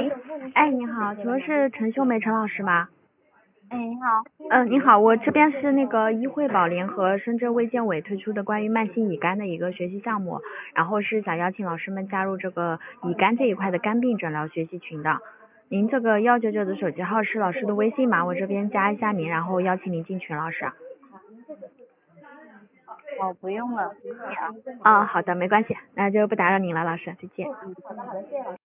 喂， 哎，你好，请问是陈秀梅陈老师吗？ 哎，你好。 你好，我这边是那个医惠保联合深圳卫健委推出的关于慢性乙肝的一个学习项目，然后是想邀请老师们加入这个乙肝这一块的肝病诊疗学习群的。您这个199的手机号是老师的微信吗？我这边加一下您，然后邀请您进群，老师。 哦，不用了，谢谢啊。 好的，没关系，那就不打扰您了，老师，再见。